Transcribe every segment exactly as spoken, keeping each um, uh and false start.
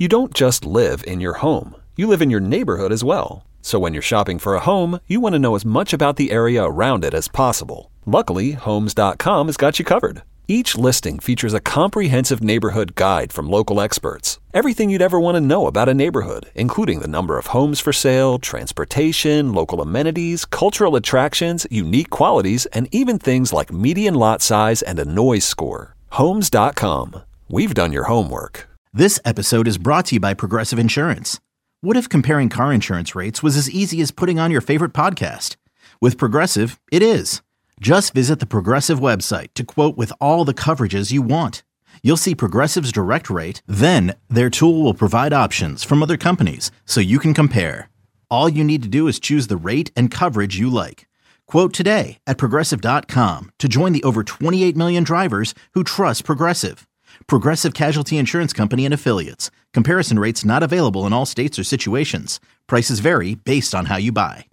You don't just live in your home. You live in your neighborhood as well. So when you're shopping for a home, you want to know as much about the area around it as possible. Luckily, Homes dot com has got you covered. Each listing features a comprehensive neighborhood guide from local experts. Everything you'd ever want to know about a neighborhood, including the number of homes for sale, transportation, local amenities, cultural attractions, unique qualities, and even things like median lot size and a noise score. Homes dot com. We've done your homework. This episode is brought to you by Progressive Insurance. What if comparing car insurance rates was as easy as putting on your favorite podcast? With Progressive, it is. Just visit the Progressive website to quote with all the coverages you want. You'll see Progressive's direct rate, then their tool will provide options from other companies so you can compare. All you need to do is choose the rate and coverage you like. Quote today at Progressive dot com to join the over twenty-eight million drivers who trust Progressive. Progressive Casualty Insurance Company and Affiliates. Comparison rates not available in all states or situations. Prices vary based on how you buy.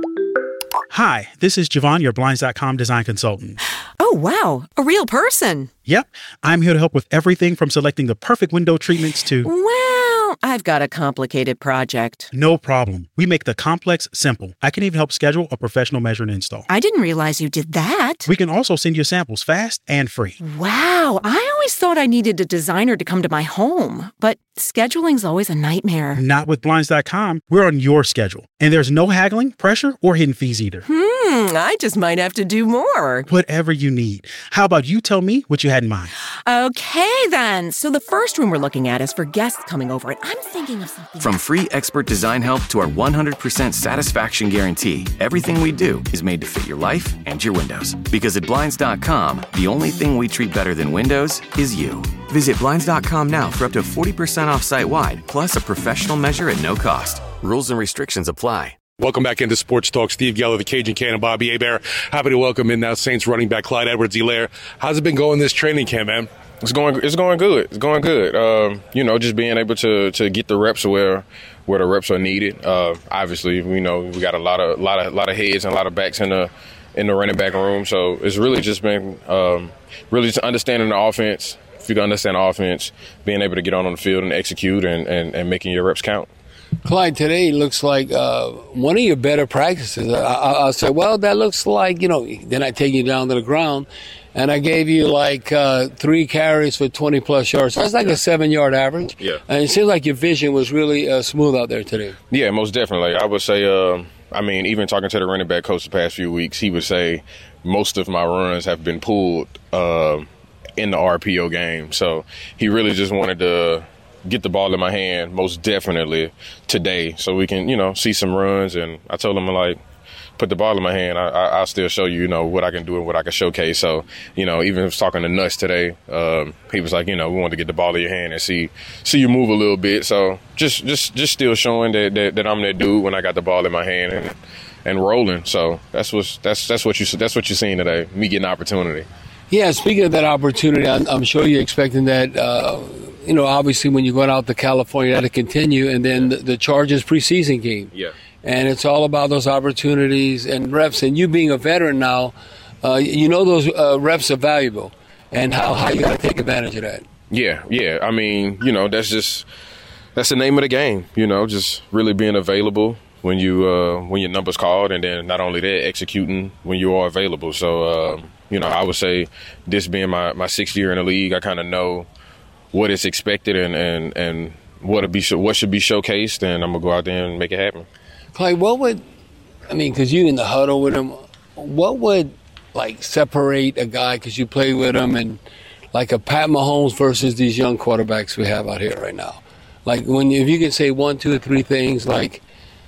Hi, this is Javon, your Blinds dot com design consultant. Oh, wow. A real person. Yep. I'm here to help with everything from selecting the perfect window treatments to... Well, I've got a complicated project. No problem. We make the complex simple. I can even help schedule a professional measure and install. I didn't realize you did that. We can also send you samples fast and free. Wow. I always thought I needed a designer to come to my home, but scheduling's always a nightmare. Not with Blinds dot com. We're on your schedule. And there's no haggling, pressure, or hidden fees either. Hmm, I just might have to do more. Whatever you need. How about you tell me what you had in mind? Okay, then. So the first room we're looking at is for guests coming over, and I'm thinking of something... From free expert design help to our one hundred percent satisfaction guarantee, everything we do is made to fit your life and your windows. Because at Blinds dot com, the only thing we treat better than windows is you. Visit Blinds dot com now for up to forty percent off site-wide, plus a professional measure at no cost. Rules and restrictions apply. Welcome back into Sports Talk. Steve Geller, the Cajun Cannon, Bobby Hebert. Happy to welcome in now Saints running back Clyde Edwards-Helaire. How's it been going this training camp, man? It's going. It's going good. It's going good. Um, you know, just being able to to get the reps where where the reps are needed. Uh, obviously, we know we got a lot of lot of lot of heads and a lot of backs in the in the running back room. So it's really just been um, really just understanding the offense. If you can understand the offense, being able to get on on the field and execute and, and, and making your reps count. Clyde, today looks like uh, one of your better practices. I, I, I'll say, well, that looks like, you know, then I take you down to the ground, and I gave you like uh, three carries for twenty-plus yards. That's like a seven-yard average. Yeah. And it seems like your vision was really uh, smooth out there today. Yeah, most definitely. I would say, uh, I mean, even talking to the running back coach the past few weeks, he would say most of my runs have been pulled uh, in the R P O game. So he really just wanted to get the ball in my hand, most definitely today, so we can, you know, see some runs. And I told him, like, put the ball in my hand. I, I, I'll still show you, you know, what I can do and what I can showcase. So, you know, even talking to Nuss today, um, he was like, you know, we want to get the ball in your hand and see see you move a little bit. So just just just still showing that that, that I'm that dude when I got the ball in my hand and and rolling. So that's what that's that's what you that's what you're seeing today. Me getting opportunity. Yeah, speaking of that opportunity, I'm, I'm sure you're expecting that. Uh, you know, obviously when you're going out to California, that'll continue, and then the, the Chargers preseason game. Yeah. And it's all about those opportunities and reps. And you being a veteran now, uh, you know those uh, reps are valuable, and how, how you got to take advantage of that. Yeah, yeah. I mean, you know, that's just that's the name of the game. You know, just really being available when you uh, when your number's called, and then not only that, executing when you are available. So, uh, you know, I would say this being my, my sixth year in the league, I kind of know what is expected and and and what be what should be showcased, and I'm gonna go out there and make it happen. Clyde, what would I mean? Because you in the huddle with him, what would like separate a guy? Because you play with him, and like a Pat Mahomes versus these young quarterbacks we have out here right now. Like when if you can say one, two, or three things, like,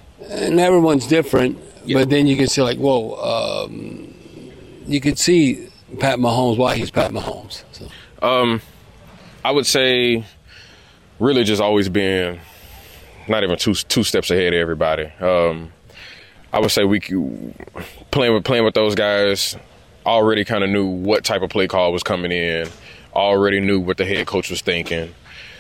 and everyone's different, yeah. But then you can say like, whoa, um, you could see Pat Mahomes why he's Pat Mahomes. So. Um. I would say really just always being not even two two steps ahead of everybody. Um, I would say we playing with playing with those guys already kind of knew what type of play call was coming in, already knew what the head coach was thinking,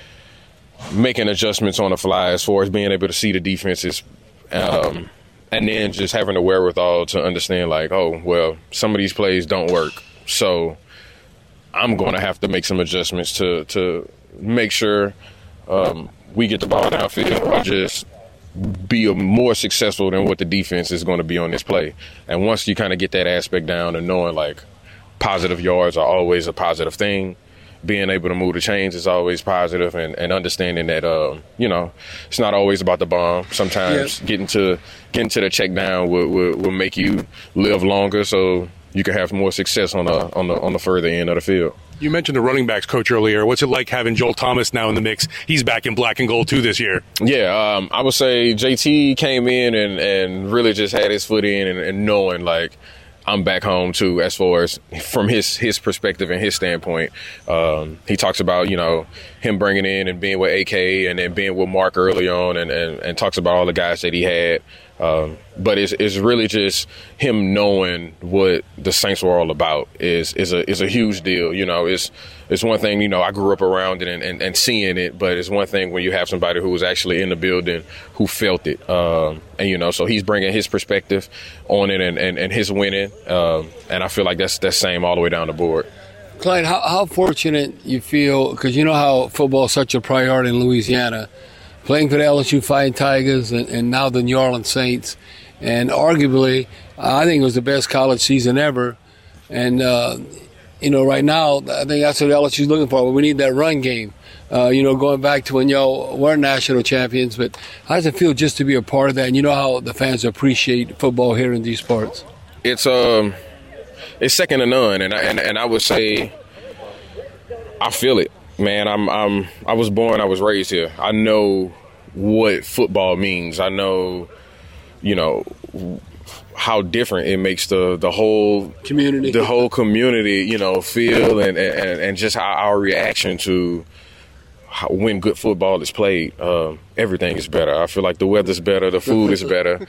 making adjustments on the fly as far as being able to see the defenses, um, and then just having the wherewithal to understand like, oh, well, some of these plays don't work. So I'm going to have to make some adjustments to to make sure um, we get the ball downfield or just be a more successful than what the defense is going to be on this play. And once you kind of get that aspect down and knowing like positive yards are always a positive thing, being able to move the chains is always positive, and, and understanding that, uh, you know, it's not always about the bomb. Sometimes yeah. getting to getting to the check down will, will, will make you live longer so you can have more success on the, on the, on the further end of the field. You mentioned the running backs coach earlier. What's it like having Joel Thomas now in the mix? He's back in black and gold too this year. Yeah, um, I would say J T came in and, and really just had his foot in and, and knowing like I'm back home too, as far as from his his perspective and his standpoint. Um, he talks about, you know, him bringing in and being with A K and then being with Mark early on, and, and, and talks about all the guys that he had. Um, but it's, it's really just him knowing what the Saints were all about is is a is a huge deal. You know, it's it's one thing, you know, I grew up around it and, and, and seeing it, but it's one thing when you have somebody who was actually in the building who felt it. Um, and, you know, so he's bringing his perspective on it and, and, and his winning. Um, and I feel like that's that's same all the way down the board. Clyde, how, how fortunate you feel, because you know how football is such a priority in Louisiana, playing for the L S U Fighting Tigers and, and now the New Orleans Saints. And arguably, I think it was the best college season ever. And, uh, you know, right now, I think that's what L S U's looking for. We need that run game. Uh, you know, going back to when y'all were national champions. But how does it feel just to be a part of that? And you know how the fans appreciate football here in these parts. It's um, it's second to none. And I, and, and I would say I feel it. Man, I'm I'm I was born, I was raised here. I know what football means. I know, you know, how different it makes the, the whole community, the whole community, you know, feel, and, and, and just how our reaction to how, when good football is played. Um, everything is better. I feel like the weather's better, the food is better,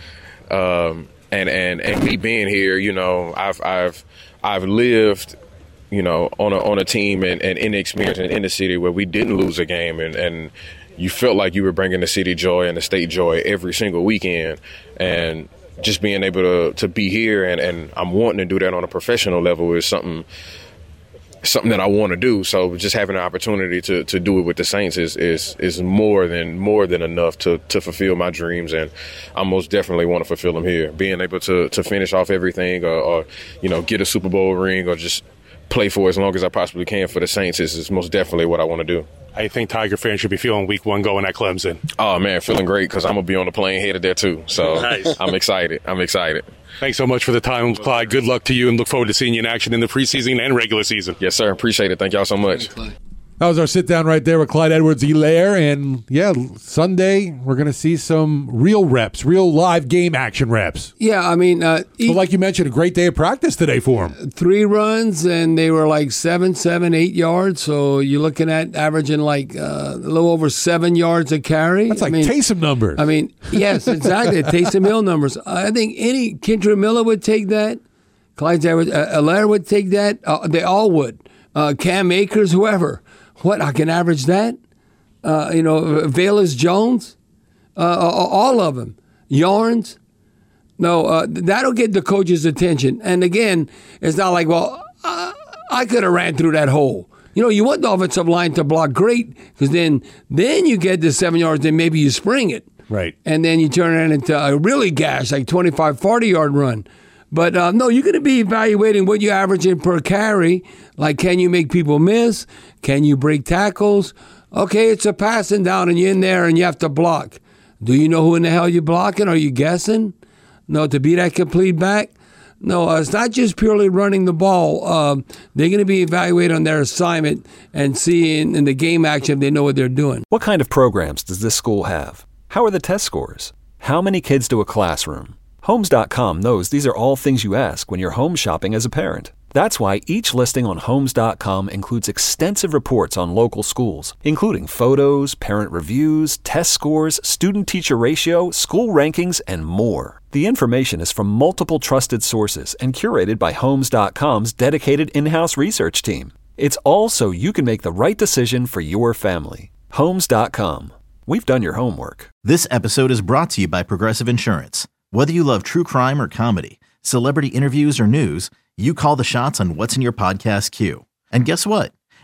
um, and and and me being here, you know, I've I've I've lived, you know, on a on a team and, and in the experience and in the city where we didn't lose a game, and, and you felt like you were bringing the city joy and the state joy every single weekend. And just being able to, to be here and, and I'm wanting to do that on a professional level is something something that I want to do. So just having the opportunity to, to do it with the Saints is is is more than more than enough to, to fulfill my dreams, and I most definitely want to fulfill them here. Being able to, to finish off everything or, or you know, get a Super Bowl ring or just play for as long as I possibly can for the Saints is, is most definitely what I want to do. I think Tiger fans should be feeling week one going at Clemson. Oh, man, feeling great because I'm going to be on the plane headed there too. So nice. I'm excited. I'm excited. Thanks so much for the time, Clyde. Good luck to you, and look forward to seeing you in action in the preseason and regular season. Yes, sir. Appreciate it. Thank y'all so much. That was our sit-down right there with Clyde Edwards-Helaire. And, yeah, Sunday we're going to see some real reps, real live game action reps. Yeah, I mean. Uh, well, like you mentioned, a great day of practice today for him. Three runs, and they were like seven, seven, eight yards. So you're looking at averaging like uh, a little over seven yards a carry. That's like I mean, Taysom numbers. I mean, yes, exactly. Taysom Hill numbers. I think any Kendra Miller would take that. Clyde Edwards-Helaire would take that. Uh, they all would. Uh, Cam Akers, whoever. What, I can average that? Uh, you know, Velus Jones, uh, all of them. Yarns. No, uh, that'll get the coach's attention. And again, it's not like, well, uh, I could have ran through that hole. You know, you want the offensive line to block great because then, then you get the seven yards, then maybe you spring it. Right. And then you turn it into a really gash, like twenty-five, forty-yard run. But, uh, no, you're going to be evaluating what you're averaging per carry. Like, can you make people miss? Can you break tackles? Okay, it's a passing down, and you're in there, and you have to block. Do you know who in the hell you're blocking? Are you guessing? No, to be that complete back? No, uh, it's not just purely running the ball. Uh, they're going to be evaluated on their assignment and seeing in the game action if they know what they're doing. What kind of programs does this school have? How are the test scores? How many kids do a classroom? Homes dot com knows these are all things you ask when you're home shopping as a parent. That's why each listing on Homes dot com includes extensive reports on local schools, including photos, parent reviews, test scores, student-teacher ratio, school rankings, and more. The information is from multiple trusted sources and curated by Homes dot com's dedicated in-house research team. It's all so you can make the right decision for your family. Homes dot com. We've done your homework. This episode is brought to you by Progressive Insurance. Whether you love true crime or comedy, celebrity interviews or news, you call the shots on what's in your podcast queue. And guess what?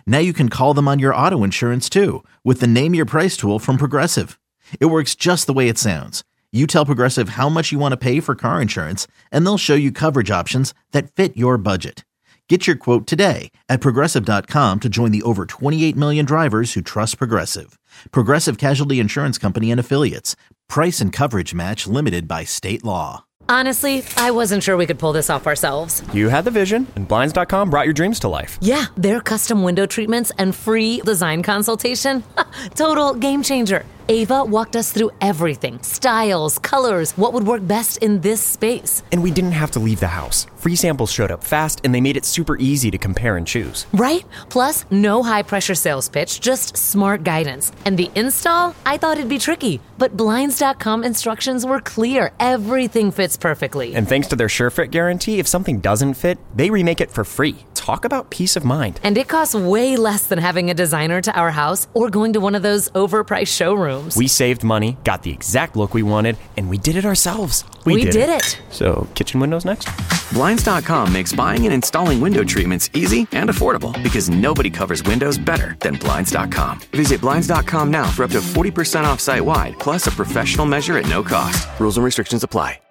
Now you can call them on your auto insurance too with the Name Your Price tool from Progressive. It works just the way it sounds. You tell Progressive how much you want to pay for car insurance, and they'll show you coverage options that fit your budget. Get your quote today at Progressive dot com to join the over twenty-eight million drivers who trust Progressive. Progressive Casualty Insurance Company and Affiliates. Price and coverage match limited by state law. Honestly, I wasn't sure we could pull this off ourselves. You had the vision, and Blinds dot com brought your dreams to life. Yeah, their custom window treatments and free design consultation. Total game changer. Ava walked us through everything. Styles, colors, what would work best in this space. And we didn't have to leave the house. Free samples showed up fast, and they made it super easy to compare and choose. Right? Plus, no high-pressure sales pitch, just smart guidance. And the install? I thought it'd be tricky, but Blinds dot com instructions were clear. Everything fits perfectly. And thanks to their SureFit guarantee, if something doesn't fit, they remake it for free. Talk about peace of mind. And it costs way less than having a designer to our house or going to one of those overpriced showrooms. We saved money, got the exact look we wanted, and we did it ourselves. We, we did, did it. it. So, kitchen windows next? Blinds dot com makes buying and installing window treatments easy and affordable because nobody covers windows better than Blinds dot com. Visit Blinds dot com now for up to forty percent off site-wide, plus a professional measure at no cost. Rules and restrictions apply.